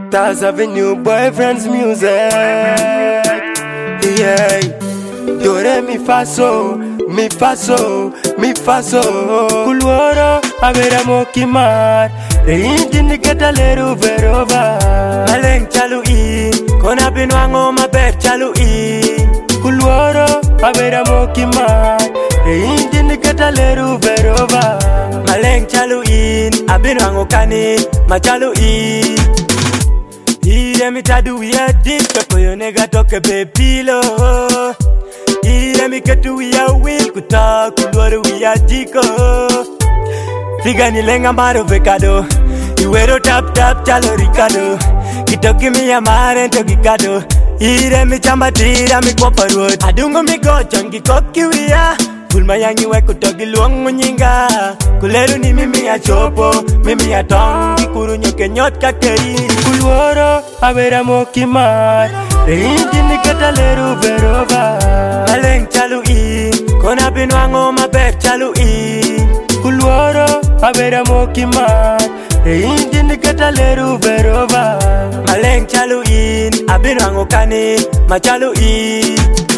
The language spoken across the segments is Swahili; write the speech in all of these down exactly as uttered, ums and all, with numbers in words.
Stars Avenue, boyfriend's music. Yeah. Do re mi fa so, mi fa so, mi fa so. Kulwara avera mokimar, reindi niketa leru verova. Maleng chalu i, kona binwango maber chalu i. Kulwara avera mokimar, reindi niketa leru verova. Maleng chalu i, abinwango kani, machalu i. Ire mi tadu ya dik, pepo nega toke pepilo. Ire mi ketu ya will, kuta kulwaru ya diko. Figa ni lenga maro vekado, iwero tap tap chalo ricado. Kitoki mi amare ento gikado. Ire mi chamba tira mi kwa parwood. Adungo mi gochon gikoki wia. Kulma yangi we kutoki luongo nyinga. Kuleru ni mimi ya chopo, mimi ya tongi kuru nyoke nyot kakeri. Kulwara avera mokimar, reindi niketa leru verova. Maleng chalu i, kona binwango maber chalu i. Kulwara avera mokimar, reindi niketa leru verova. Maleng chalu i, abinwango kani, machalu i.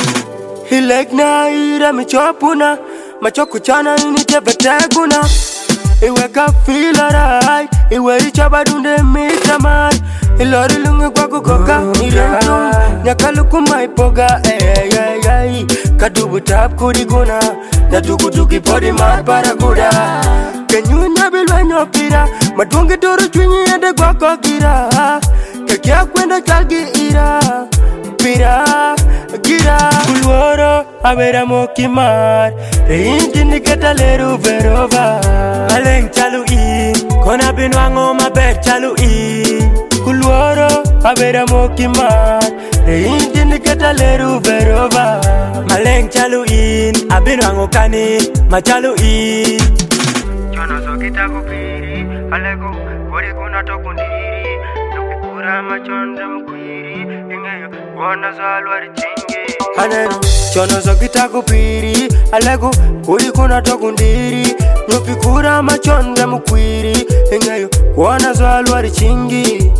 Hilek na ira michopuna, machoku chana ini tebeteguna. Iwe ka feel alright, iwe ichaba dunde mitamai. Ilori lungu kwa kukoka nirentu, nyakaluku maipoga eh eh eh. Kadubu tap kudiguna, natuku tuki podi mar paraguda. Kenyunya bilwe nyopira, madungi turu chwinyi ende kwa kokira. Kekia kwenda kalgi ira, pira, gira. Kulwara avera mokimar, reindi niketa leru verova. Maleng chalu i, kona binwango maber chalu i. Kulwara avera mokimar, reindi niketa leru verova. Maleng chalu i, abinwango kani, machalu i. Chono so kita kupiri, alego kori kuna tokundiri. Nukikura machonde mkwiri, ingeyo wana zalwari chingi. Hanero, chono so kita kupiri, alego kuri kuna tokundiri. Nupikura machonde mkwiri, ingeyo wana zalwari chingi.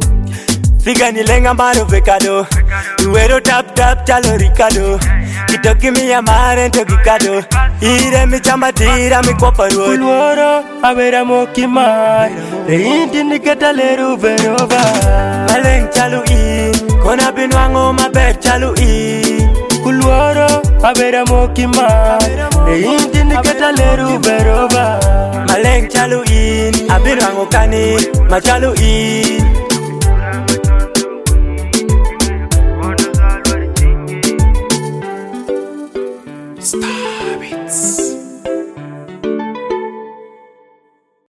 Figa ni lenga maro vekado, iwero tap tap chalo ricado. Kitoki mi amare ento gikado. Ire mi chamba tira mi kwa parwood. Kulwara avera mokimar, reindi niketa leru verova. Maleng chalu i, kona binwango maber chalu i. Kulwara avera mokimar, reindi niketa leru verova. Maleng chalu i, abinwango kani, machalu i. Stop it.